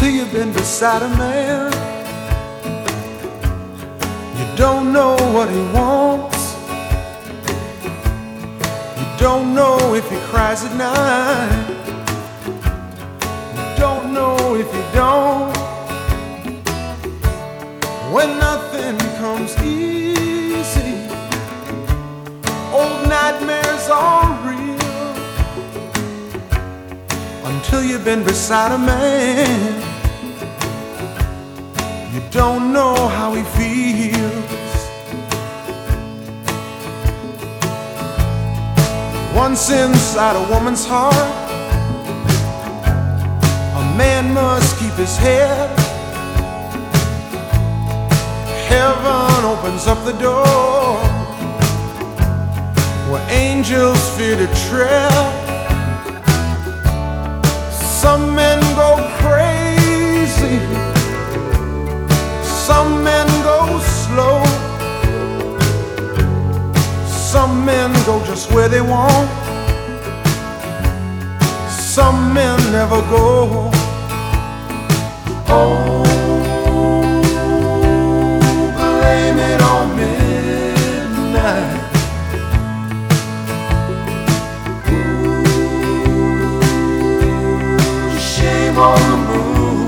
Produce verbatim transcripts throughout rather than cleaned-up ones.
Until you've been beside a man, you don't know what he wants. You don't know if he cries at night. You don't know if he don't. When nothing comes easy, old nightmares are real. Until you've been beside a man, you don't know how he feels. Once inside a woman's heart, a man must keep his head. Heaven opens up the door where angels fear to tread. Some men go crazy, some men go slow, some men go just where they want, some men never go. Oh, blame it on midnight. Ooh, shame on the moon.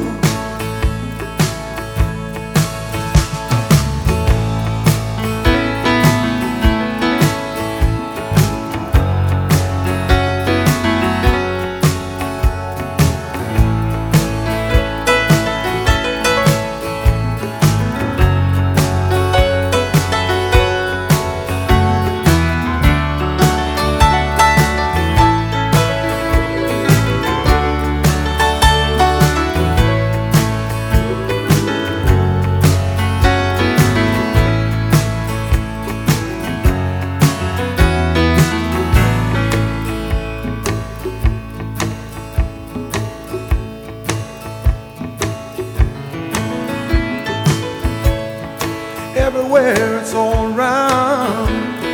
Everywhere it's all around,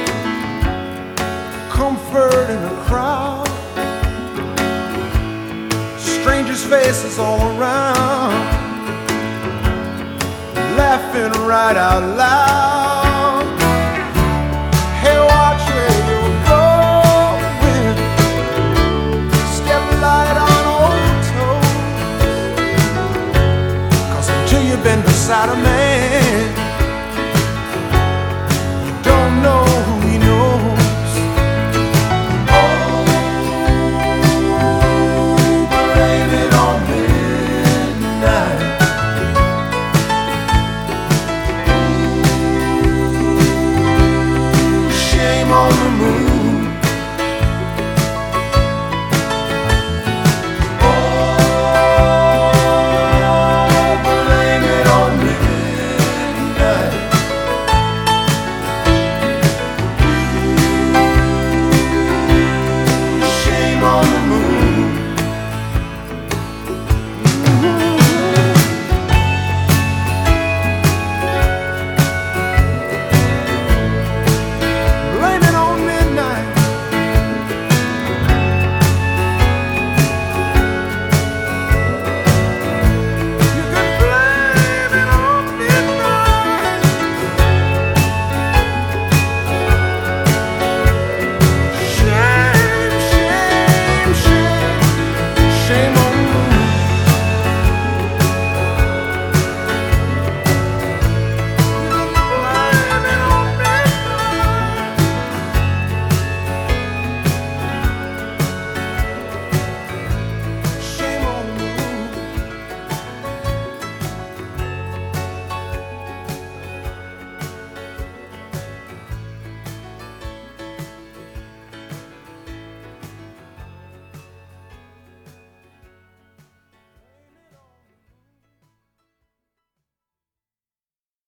comfort in a crowd, strangers' faces all around, laughing right out loud. Hey, watch where you're going, step light on old toes, 'cause until you've been beside a man,